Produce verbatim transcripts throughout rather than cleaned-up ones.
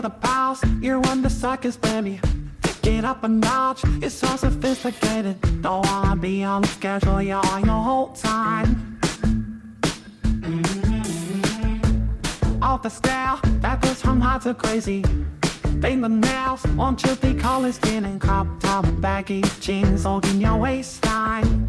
the past. You're on the circus, baby. Take it up a notch. It's so sophisticated. Don't wanna be on the schedule. You're on your whole time. Off the scale, that goes from hot to crazy. Fingernails on chilly color skin and crop top baggy jeans holding your waistline.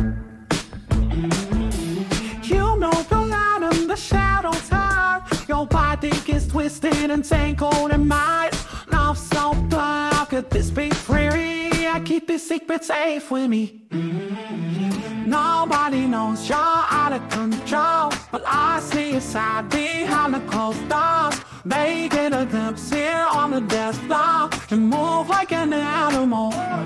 You know the light and the shadows hide. Your body gets twisted and tangled in mine. Love so blind, how could this be free? I keep this secret safe with me. Nobody knows you're out of control, but I see a side behind the closed doors. They get a glimpse here on the dance floor. You move like an animal.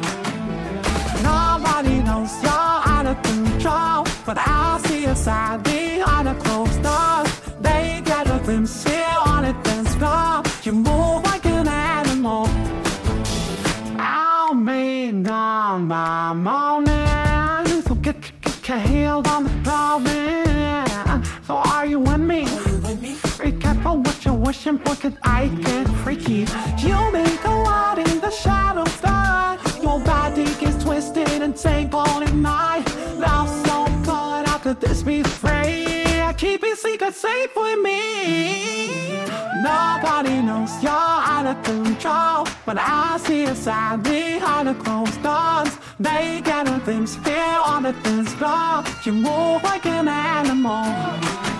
Nobody knows you're out of control, but I see a side behind the closed doors. They get a glimpse here on the dance floor. You move like an animal. I'll be gone by morning. So get, get, get healed on the floor, man. So are you with me? Be careful what you're wishing for, cause I get freaky. You make a lot in the shadows die. Your body gets twisted and tangled in mine. Love so good, how could this be free? I keep it secret safe with me. Nobody knows you're out of control, but I see a side behind the closed doors. They get a glimpse here on the dance floor. You move like an animal.